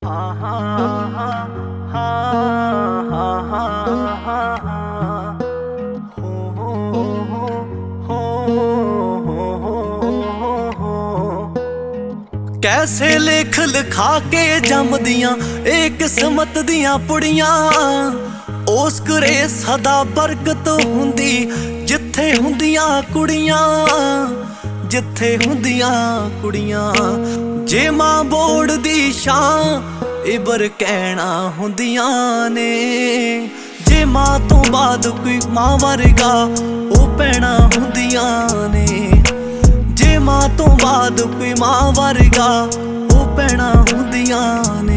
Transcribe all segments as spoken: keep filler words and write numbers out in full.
कैसे लेख लिखा के जमदियां ए किस्मत दियां पुड़ियां उस करे सदा बरकत हुंदी जिथे हुंदियां कुड़ियां जिथे हुंदियां कुड़ियां जे मां बोड़ दी शान इबर कहना हुंदियां ने जे मां तो बाद कोई मां वर्गा ओ पैना हुंदियां ने जे मां तो बाद कोई मां वर्गा ओ पैना हुंदियां ने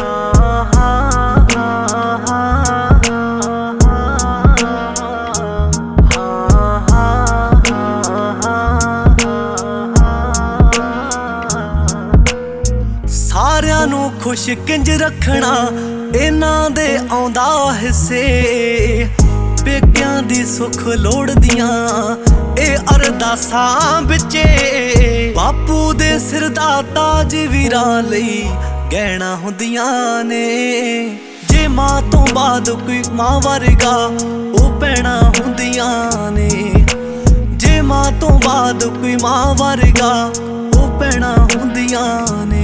सारियां नू खुश किंज रखना इन्हां दे आउंदा हिस्से पेकियां दी सुख लोड़दियां ए अरदासां बिचे बापू दे सिर दा ताज वीरां लई गहना हुंदियां ने जे मां तो बाद कोई मां वर्गा ओ पैना हुंदियां ने जे मां तो बाद कोई मां वर्गा ओ पैना हुंदियां ने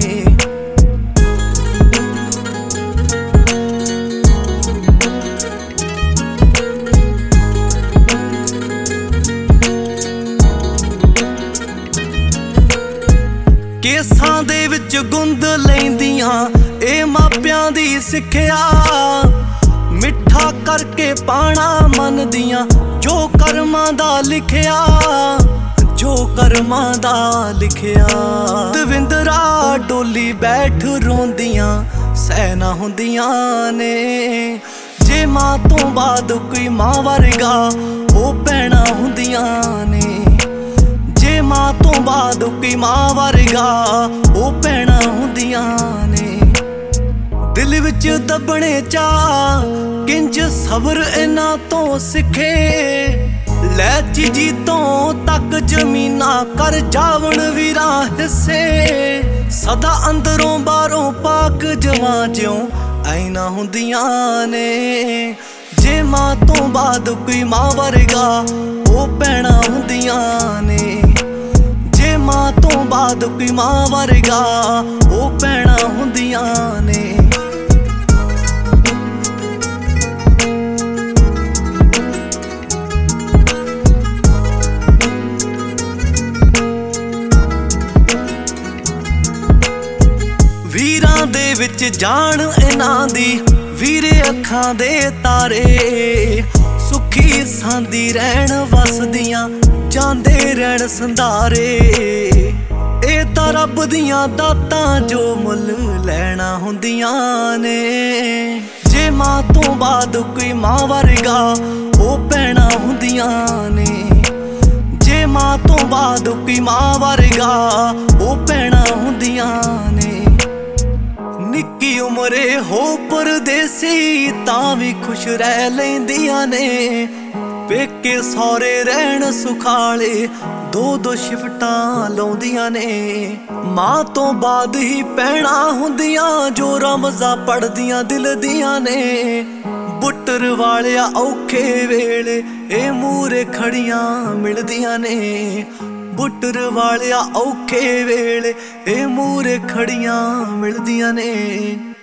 केसां दे विच गुंद लैंदियां ए मापियां दी सिक्खिया मिठा करके पाना मनदियां जो कर्मां दा लिखिया जो कर्मां दा लिखिया दविंदरा डोली बैठ रोंदियां सहना हुंदियां ने जे मां तो बाद कोई मां वर्गा ओ पैना हुंदियां ने मां तो बाद कोई मां वर्गा ओ पैना हुंदियां ने दिल विच दबणे चा किंज सबर इन्हां तो सिखे लै चीजी तो तक जमीना कर जावण वीरां हिस्से सदा अंदरों बाहरों पाक जवां ज्यों आईना हुंदियां ने जे मां तो बाद कोई मां वर्गा ओ पैना हुंदियां ने मां तो बाद कोई मां वर्गा ओ पैना हुंदियां ने वीरां दे विच जान इन्हां दी वीरे अखां दे तारे सुखी सांदी रहन वसदियां जांदे रहन संधारे ए तां रब दियां दातां जो मुल लैना हुंदियां ने जे मां तो बाद कोई मां वर्गा ओ पैना हुंदियां ने जे मां तो बाद कोई मां वर्गा ओ पैना हुंदियां ने निक्की उमरे हो परदेसी तां भी खुश रह लैंदियां ने पेके सौरे रहन सुखाले दो दो शिफ्टां लाउंदियां ने मां तो बाद ही पैना हुंदियां जो रमज़ा पढ़दियां दिल दियां ने बुटर वालिया औखे वेले ए मूरे खड़ियां मिलदियां ने बुटर वालिया औखे वेले ए मूरे खड़ियां मिलदियां ने।